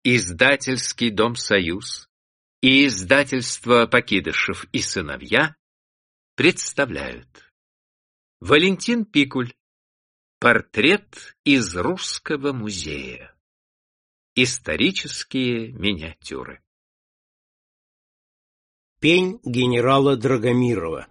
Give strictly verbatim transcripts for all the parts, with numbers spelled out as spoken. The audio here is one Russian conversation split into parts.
Издательский дом «Союз» и издательство «Покидышев и сыновья» представляют. Валентин Пикуль. Портрет из Русского музея. Исторические миниатюры. Пень генерала Драгомирова.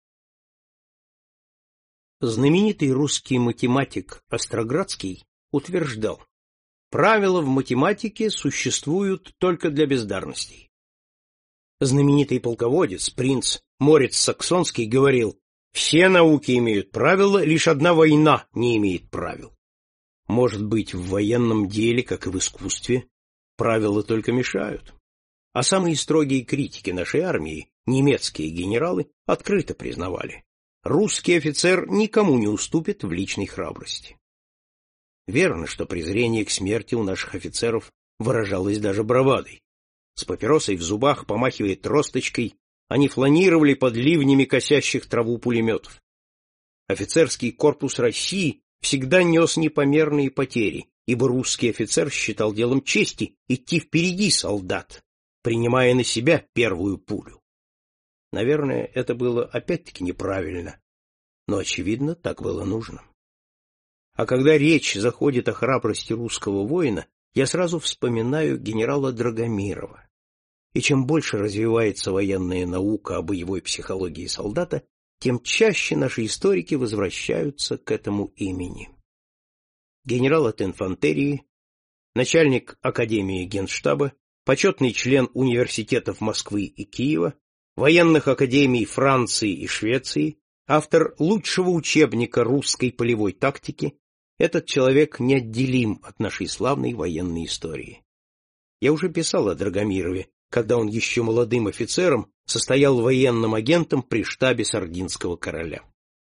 Знаменитый русский математик Остроградский утверждал: правила в математике существуют только для бездарностей. Знаменитый полководец, принц Морец Саксонский, говорил: все науки имеют правила, лишь одна война не имеет правил. Может быть, в военном деле, как и в искусстве, правила только мешают. А самые строгие критики нашей армии, немецкие генералы, открыто признавали: русский офицер никому не уступит в личной храбрости. Верно, что презрение к смерти у наших офицеров выражалось даже бравадой. С папиросой в зубах, помахивая тросточкой, они фланировали под ливнями косящих траву пулеметов. Офицерский корпус России всегда нес непомерные потери, ибо русский офицер считал делом чести идти впереди солдат, принимая на себя первую пулю. Наверное, это было опять-таки неправильно, но, очевидно, так было нужно. А когда речь заходит о храбрости русского воина, я сразу вспоминаю генерала Драгомирова. И чем больше развивается военная наука о боевой психологии солдата, тем чаще наши историки возвращаются к этому имени. Генерал от инфантерии, начальник Академии Генштаба, почетный член университетов Москвы и Киева, военных академий Франции и Швеции, автор лучшего учебника русской полевой тактики, этот человек неотделим от нашей славной военной истории. Я уже писал о Драгомирове, когда он еще молодым офицером состоял военным агентом при штабе Сардинского короля.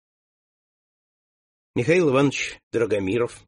Михаил Иванович Драгомиров,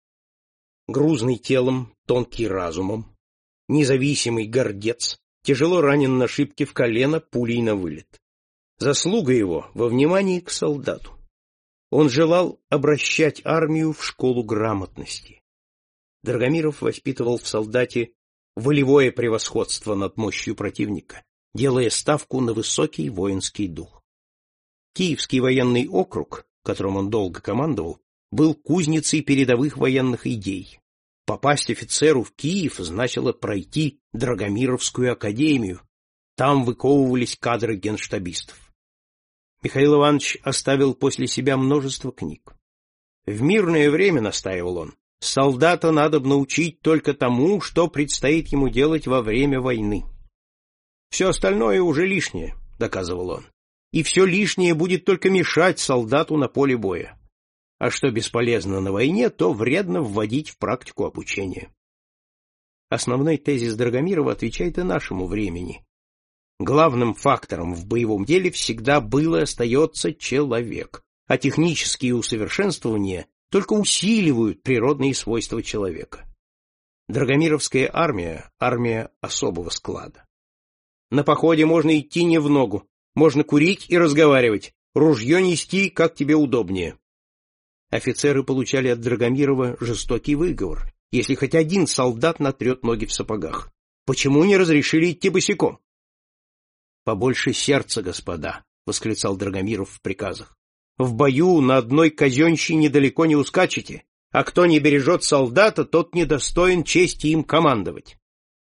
грузный телом, тонкий разумом, независимый гордец, тяжело ранен на шибке в колено пулей на вылет. Заслуга его во внимании к солдату. Он желал обращать армию в школу грамотности. Драгомиров воспитывал в солдате волевое превосходство над мощью противника, делая ставку на высокий воинский дух. Киевский военный округ, которым он долго командовал, был кузницей передовых военных идей. Попасть офицеру в Киев значило пройти Драгомировскую академию. Там выковывались кадры генштабистов. Михаил Иванович оставил после себя множество книг. В мирное время, настаивал он, солдата надобно научить только тому, что предстоит ему делать во время войны. Все остальное уже лишнее, доказывал он, и все лишнее будет только мешать солдату на поле боя. А что бесполезно на войне, то вредно вводить в практику обучения. Основной тезис Драгомирова отвечает и нашему времени. Главным фактором в боевом деле всегда был и остается человек, а технические усовершенствования только усиливают природные свойства человека. Драгомировская армия — армия особого склада. На походе можно идти не в ногу, можно курить и разговаривать, ружье нести, как тебе удобнее. Офицеры получали от Драгомирова жестокий выговор, если хоть один солдат натрет ноги в сапогах. Почему не разрешили идти босиком? «Побольше сердца, господа», — восклицал Драгомиров в приказах. «В бою на одной казенщине далеко не ускачете, а кто не бережет солдата, тот недостоин чести им командовать».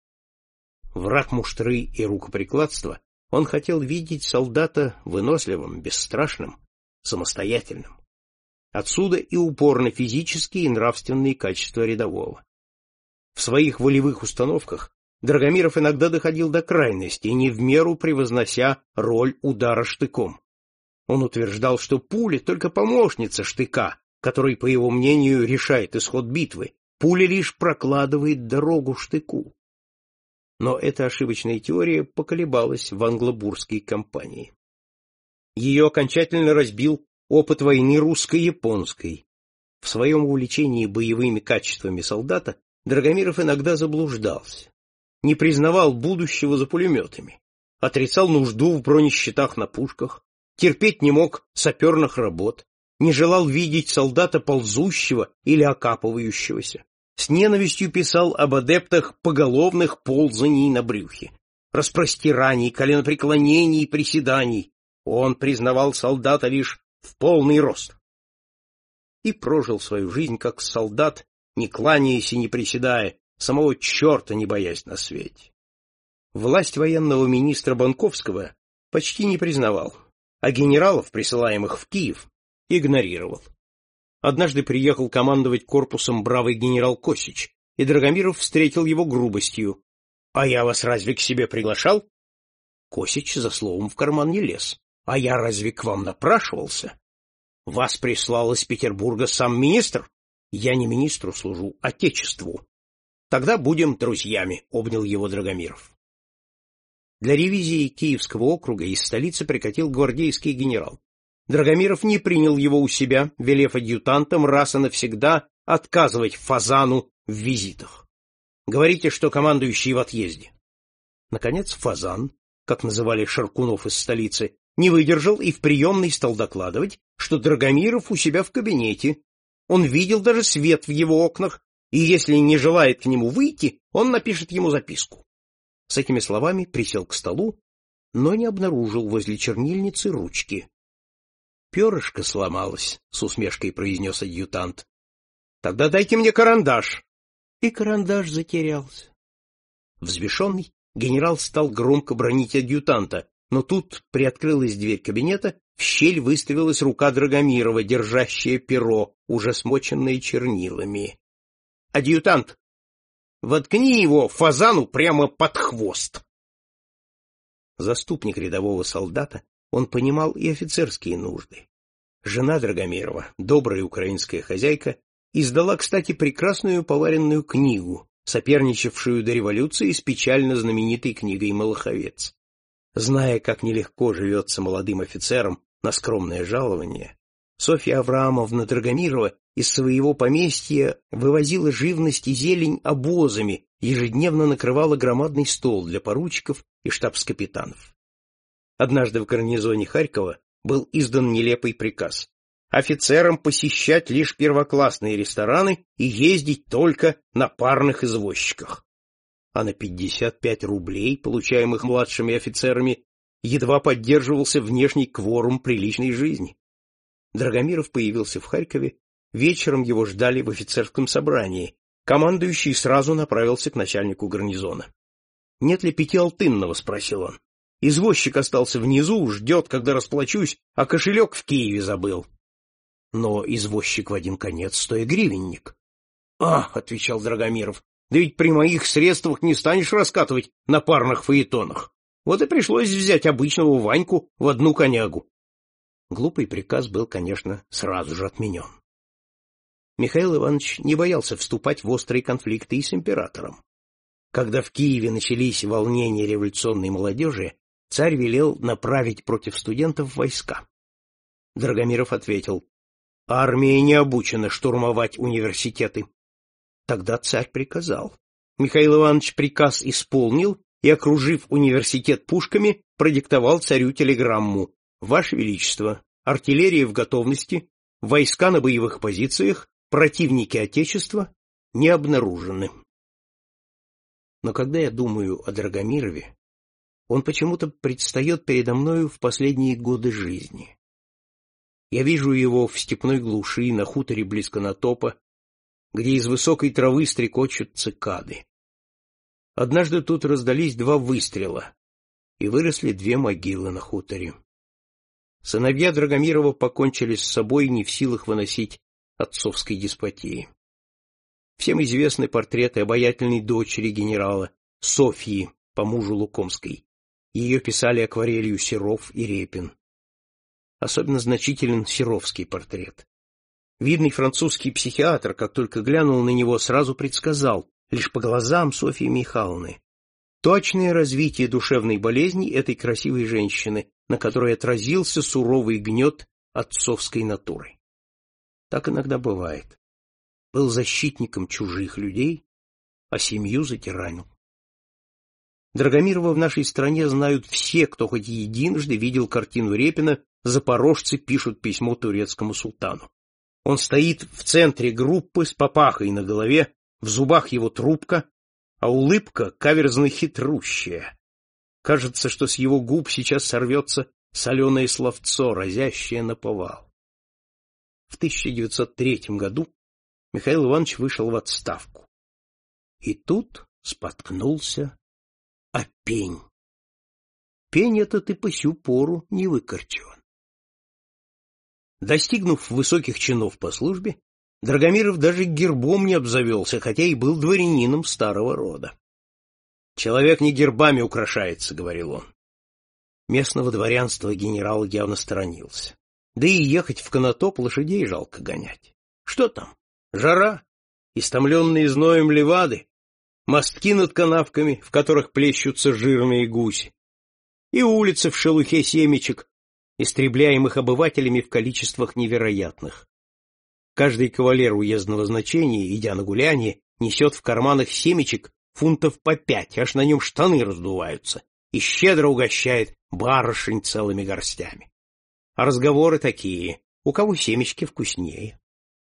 Враг муштры и рукоприкладства, он хотел видеть солдата выносливым, бесстрашным, самостоятельным. Отсюда и упор на физические и нравственные качества рядового. В своих волевых установках Драгомиров иногда доходил до крайности, не в меру превознося роль удара штыком. Он утверждал, что пуля — только помощница штыка, который, по его мнению, решает исход битвы. Пуля лишь прокладывает дорогу штыку. Но эта ошибочная теория поколебалась в англобургской кампании. Ее окончательно разбил опыт войны русско-японской. В своем увлечении боевыми качествами солдата Драгомиров иногда заблуждался. Не признавал будущего за пулеметами, отрицал нужду в бронещитах на пушках, терпеть не мог саперных работ, не желал видеть солдата ползущего или окапывающегося. С ненавистью писал об адептах поголовных ползаний на брюхе, распростираний, коленопреклонений и приседаний. Он признавал солдата лишь в полный рост. И прожил свою жизнь как солдат, не кланяясь и не приседая, самого черта не боясь на свете. Власть военного министра Банковского почти не признавал, а генералов, присылаемых в Киев, игнорировал. Однажды приехал командовать корпусом бравый генерал Косич, и Драгомиров встретил его грубостью. — А я вас разве к себе приглашал? Косич за словом в карман не лез. — А я разве к вам напрашивался? Вас прислал из Петербурга сам министр? Я не министру служу, отечеству. Тогда будем друзьями, — обнял его Драгомиров. Для ревизии Киевского округа из столицы прикатил гвардейский генерал. Драгомиров не принял его у себя, велев адъютантам раз и навсегда отказывать Фазану в визитах. Говорите, что командующий в отъезде. Наконец Фазан, как называли Шаркунов из столицы, не выдержал и в приемной стал докладывать, что Драгомиров у себя в кабинете. Он видел даже свет в его окнах, и если не желает к нему выйти, он напишет ему записку. С этими словами присел к столу, но не обнаружил возле чернильницы ручки. — Перышко сломалось, — с усмешкой произнес адъютант. — Тогда дайте мне карандаш. И карандаш затерялся. Взбешенный, генерал стал громко бранить адъютанта, но тут приоткрылась дверь кабинета, в щель выставилась рука Драгомирова, держащая перо, уже смоченное чернилами. — Адъютант, воткни его Фазану прямо под хвост. Заступник рядового солдата, он понимал и офицерские нужды. Жена Драгомирова, добрая украинская хозяйка, издала, кстати, прекрасную поваренную книгу, соперничавшую до революции с печально знаменитой книгой «Малаховец». Зная, как нелегко живется молодым офицерам на скромное жалование, Софья Авраамовна Драгомирова из своего поместья вывозила живность и зелень обозами, ежедневно накрывала громадный стол для поручиков и штабс-капитанов. Однажды в гарнизоне Харькова был издан нелепый приказ: офицерам посещать лишь первоклассные рестораны и ездить только на парных извозчиках. А на пятьдесят пять рублей, получаемых младшими офицерами, едва поддерживался внешний кворум приличной жизни. Драгомиров появился в Харькове, вечером его ждали в офицерском собрании. Командующий сразу направился к начальнику гарнизона. — Нет ли Пятиалтынного? — спросил он. — Извозчик остался внизу, ждет, когда расплачусь, а кошелек в Киеве забыл. Но извозчик в один конец стоегривенник. — А, — отвечал Драгомиров, — да ведь при моих средствах не станешь раскатывать на парных фаэтонах. Вот и пришлось взять обычного Ваньку в одну конягу. Глупый приказ был, конечно, сразу же отменен. Михаил Иванович не боялся вступать в острые конфликты и с императором. Когда в Киеве начались волнения революционной молодежи, царь велел направить против студентов войска. Драгомиров ответил: армия не обучена штурмовать университеты. Тогда царь приказал. Михаил Иванович приказ исполнил и, окружив университет пушками, продиктовал царю телеграмму: Ваше Величество, артиллерия в готовности, войска на боевых позициях, противники Отечества не обнаружены. Но когда я думаю о Драгомирове, он почему-то предстает передо мною в последние годы жизни. Я вижу его в степной глуши, на хуторе близ Конотопа, где из высокой травы стрекочут цикады. Однажды тут раздались два выстрела, и выросли две могилы на хуторе. Сыновья Драгомирова покончили с собой, не в силах выносить отцовской деспотии. Всем известны портреты обаятельной дочери генерала, Софьи, по мужу Лукомской. Ее писали акварелью Серов и Репин. Особенно значителен серовский портрет. Видный французский психиатр, как только глянул на него, сразу предсказал, лишь по глазам Софьи Михайловны, точное развитие душевной болезни этой красивой женщины, на которой отразился суровый гнет отцовской натуры. Так иногда бывает. Был защитником чужих людей, а семью затиранил. Драгомирова в нашей стране знают все, кто хоть единожды видел картину Репина «Запорожцы пишут письмо турецкому султану». Он стоит в центре группы с папахой на голове, В зубах его трубка, а улыбка каверзно хитрущая. Кажется, что с его губ сейчас сорвется соленое словцо, разящее наповал. В тысяча девятьсот третьем году Михаил Иванович вышел в отставку. И тут споткнулся о пень. Пень этот и по сю пору не выкорчеван. Достигнув высоких чинов по службе, Драгомиров даже гербом не обзавелся, хотя и был дворянином старого рода. «Человек не гербами украшается», — говорил он. Местного дворянства генерал явно сторонился. Да и ехать в Конотоп лошадей жалко гонять. Что там? Жара, истомленные зноем левады, мостки над канавками, в которых плещутся жирные гуси, и улицы в шелухе семечек, истребляемых обывателями в количествах невероятных. Каждый кавалер уездного значения, идя на гуляние, несет в карманах семечек фунтов по пять, аж на нем штаны раздуваются, и щедро угощает барышень целыми горстями. А разговоры такие, у кого семечки вкуснее.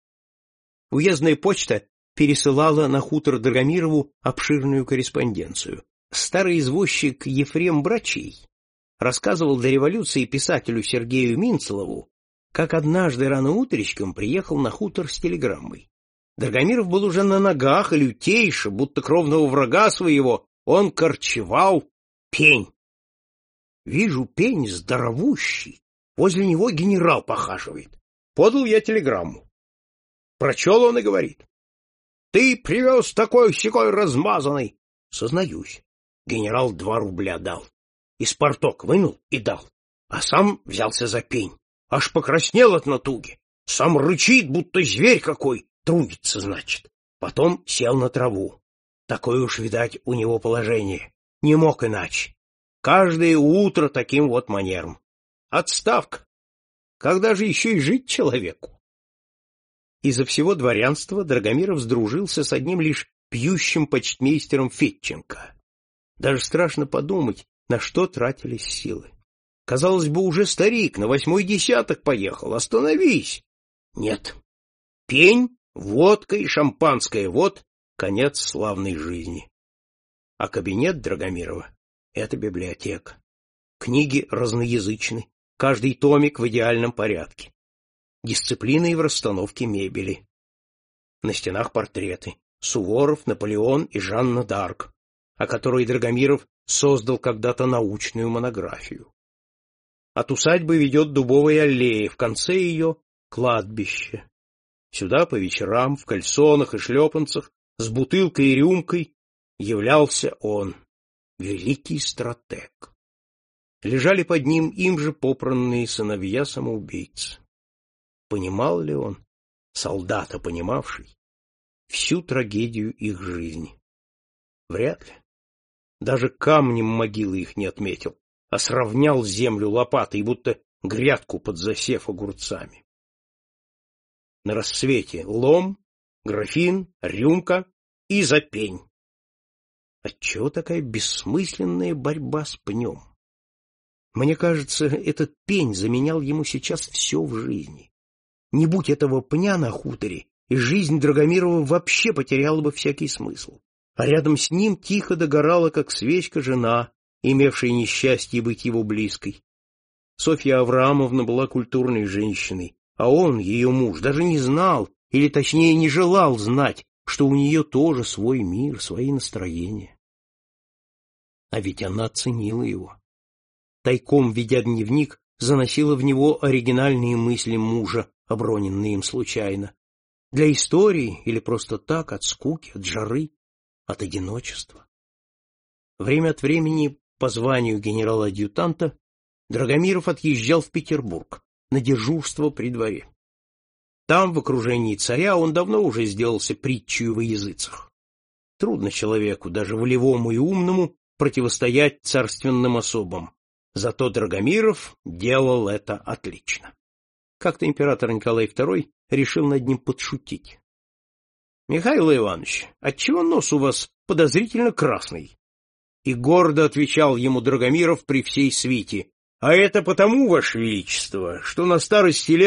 Уездная почта пересылала на хутор Драгомирову обширную корреспонденцию. Старый извозчик Ефрем Брачий рассказывал до революции писателю Сергею Минцелову, как однажды рано утречком приехал на хутор с телеграммой. Драгомиров был уже на ногах, и лютейше, будто кровного врага своего, он корчевал пень. Вижу, пень здоровущий, возле него генерал похаживает. Подал я телеграмму. Прочел он и говорит: «Ты привез такой-сякой размазанный». Сознаюсь. Генерал два рубля дал. Из порток вынул и дал. А сам взялся за пень. Аж покраснел от натуги. Сам рычит, будто зверь какой. Трудится, значит. Потом сел на траву. Такое уж, видать, у него положение. Не мог иначе. Каждое утро таким вот манером. Отставка. Когда же еще и жить человеку? Из-за всего дворянства Драгомиров сдружился с одним лишь пьющим почтмейстером Федченко. Даже страшно подумать, на что тратились силы. Казалось бы, уже старик, на восьмой десяток поехал. Остановись! Нет. Пень, водка и шампанское — вот конец славной жизни. А кабинет Драгомирова — это библиотека. Книги разноязычны, каждый томик в идеальном порядке. Дисциплина и в расстановке мебели. На стенах портреты: Суворов, Наполеон и Жанна д'Арк, о которой Драгомиров создал когда-то научную монографию. От усадьбы ведет дубовая аллея, в конце ее — кладбище. Сюда по вечерам в кальсонах и шлепанцах с бутылкой и рюмкой являлся он, великий стратег. Лежали под ним им же попранные сыновья-самоубийцы. Понимал ли он, солдата понимавший, всю трагедию их жизни? Вряд ли. Даже камнем могилы их не отметил, а сравнял землю лопатой, будто грядку под засев огурцами. На рассвете лом, графин, рюмка и за пень. Отчего такая бессмысленная борьба с пнем? Мне кажется, этот пень заменял ему сейчас все в жизни. Не будь этого пня на хуторе, и жизнь Драгомирова вообще потеряла бы всякий смысл. А рядом с ним тихо догорала, как свечка, жена, имевшая несчастье быть его близкой. Софья Авраамовна была культурной женщиной, а он, ее муж, даже не знал, или точнее не желал знать, что у нее тоже свой мир, свои настроения. А ведь она ценила его. Тайком, ведя дневник, заносила в него оригинальные мысли мужа, оброненные им случайно. Для истории или просто так, от скуки, от жары, от одиночества. Время от времени по званию генерала-адъютанта Драгомиров отъезжал в Петербург на дежурство при дворе. Там, в окружении царя, он давно уже сделался притчею во языцах. Трудно человеку, даже волевому и умному, противостоять царственным особам. Зато Драгомиров делал это отлично. Как-то император Николай второй решил над ним подшутить. — Михаил Иванович, отчего нос у вас подозрительно красный? И гордо отвечал ему Драгомиров при всей свите: — А это потому, Ваше Величество, что на старости лет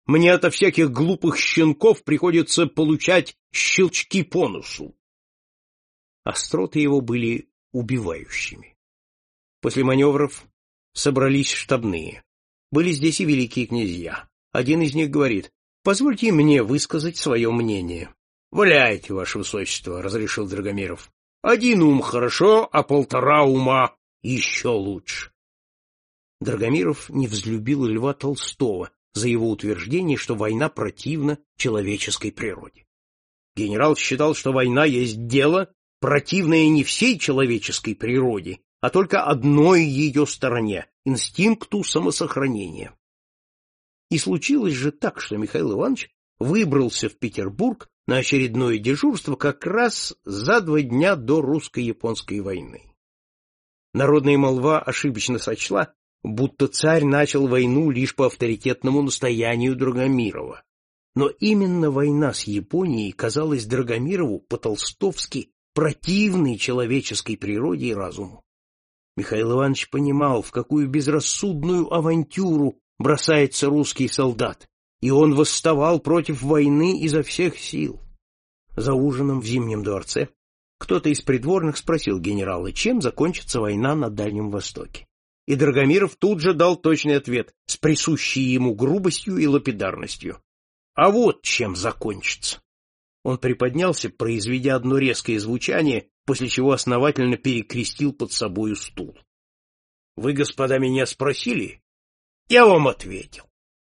Мне ото всяких глупых щенков приходится получать щелчки по носу. Остроты его были убивающими. После маневров собрались штабные. Были здесь и великие князья. Один из них говорит: «Позвольте мне высказать свое мнение». «Валяйте, ваше высочество», — разрешил Драгомиров. «Один ум хорошо, а полтора ума еще лучше». Драгомиров не взлюбил Льва Толстого за его утверждение, что война противна человеческой природе. Генерал считал, что война есть дело, противное не всей человеческой природе, а только одной ее стороне — инстинкту самосохранения. И случилось же так, что Михаил Иванович выбрался в Петербург на очередное дежурство как раз за два дня до русско-японской войны. Народная молва ошибочно сочла, будто царь начал войну лишь по авторитетному настоянию Драгомирова. Но именно война с Японией казалась Драгомирову по-толстовски противной человеческой природе и разуму. Михаил Иванович понимал, в какую безрассудную авантюру бросается русский солдат, и он восставал против войны изо всех сил. За ужином в Зимнем дворце кто-то из придворных спросил генерала, чем закончится война на Дальнем Востоке. И Драгомиров тут же дал точный ответ с присущей ему грубостью и лапидарностью. А вот чем закончится. Он приподнялся, произведя одно резкое звучание, после чего основательно перекрестил под собою стул. Вы, господа, меня спросили? Я вам ответил.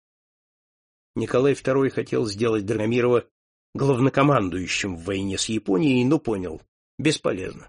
Николай второй хотел сделать Драгомирова главнокомандующим в войне с Японией, но понял — бесполезно.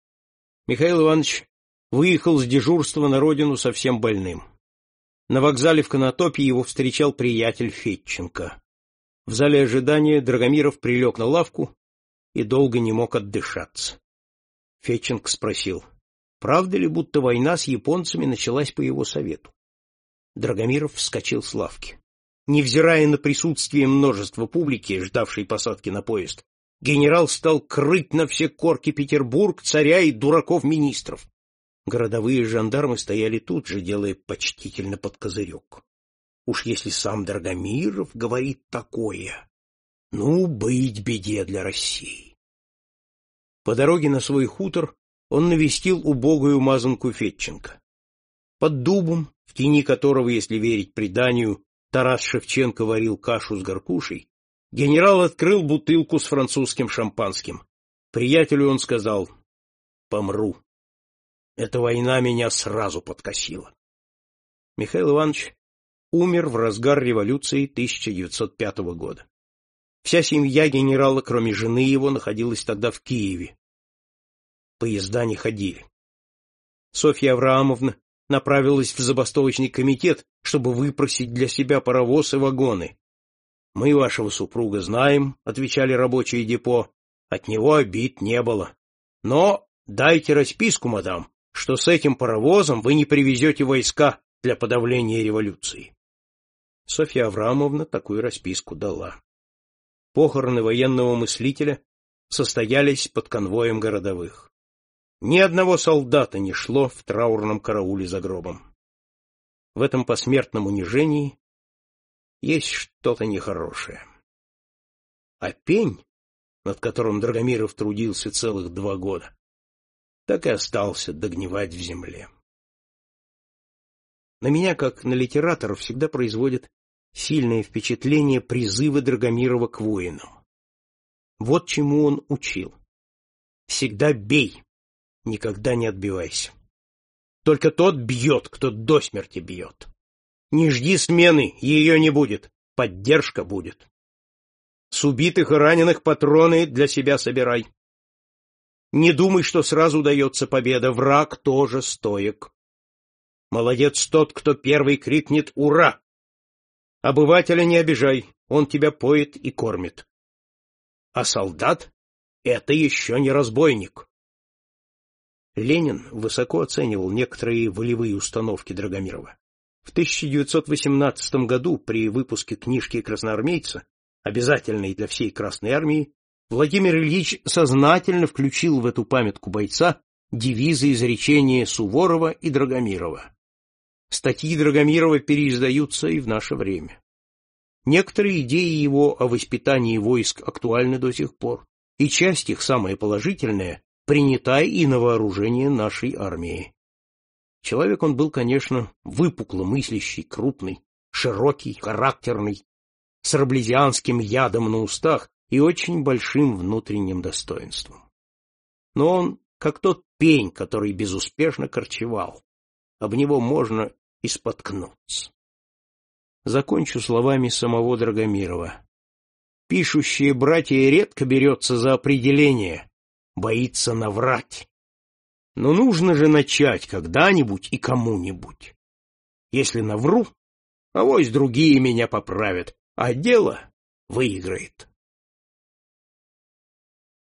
Михаил Иванович выехал с дежурства на родину совсем больным. На вокзале в Конотопе его встречал приятель Федченко. В зале ожидания Драгомиров прилег на лавку и долго не мог отдышаться. Федченко спросил, правда ли, будто война с японцами началась по его совету. Драгомиров вскочил с лавки. Невзирая на присутствие множества публики, ждавшей посадки на поезд, генерал стал крыть на все корки Петербург, царя и дураков-министров. Городовые жандармы стояли тут же, делая почтительно под козырек. Уж если сам Драгомиров говорит такое, ну, быть беде для России. По дороге на свой хутор он навестил убогую мазанку Федченко. Под дубом, в тени которого, если верить преданию, Тарас Шевченко варил кашу с горкушей, генерал открыл бутылку с французским шампанским. Приятелю он сказал: «Помру. Эта война меня сразу подкосила». Михаил Иванович умер в разгар революции тысяча девятьсот пятого года. Вся семья генерала, кроме жены его, находилась тогда в Киеве. Поезда не ходили. Софья Авраамовна направилась в забастовочный комитет, чтобы выпросить для себя паровоз и вагоны. «Мы вашего супруга знаем», — отвечали рабочие депо, — «от него обид не было. Но дайте расписку, мадам, что с этим паровозом вы не привезете войска для подавления революции». Софья Авраамовна такую расписку дала. Похороны военного мыслителя состоялись под конвоем городовых. Ни одного солдата не шло в траурном карауле за гробом. В этом посмертном унижении есть что-то нехорошее. А пень, над которым Драгомиров трудился целых два года, так и остался догнивать в земле. На меня, как на литератора, всегда производят сильное впечатление призывы Драгомирова к воинам. Вот чему он учил. Всегда бей, никогда не отбивайся. Только тот бьет, кто до смерти бьет. Не жди смены, ее не будет, поддержка будет. С убитых и раненых патроны для себя собирай. Не думай, что сразу дается победа, враг тоже стоек. Молодец тот, кто первый крикнет «Ура!». Обывателя не обижай, он тебя поет и кормит. А солдат — это еще не разбойник. Ленин высоко оценивал некоторые волевые установки Драгомирова. В тысяча девятьсот восемнадцатом году при выпуске книжки красноармейца, обязательной для всей Красной армии, Владимир Ильич сознательно включил в эту памятку бойца девизы изречения Суворова и Драгомирова. Статьи Драгомирова переиздаются и в наше время. Некоторые идеи его о воспитании войск актуальны до сих пор, и часть их, самая положительная, принята и на вооружение нашей армии. Человек он был, конечно, выпукло мыслящий, крупный, широкий, характерный, с раблезианским ядом на устах и очень большим внутренним достоинством. Но он как тот пень, который безуспешно корчевал. Об него можно и споткнуться. Закончу словами самого Драгомирова. Пишущие братья редко берется за определение, боится наврать. Но нужно же начать когда-нибудь и кому-нибудь. Если навру, авось другие меня поправят, а дело выиграет.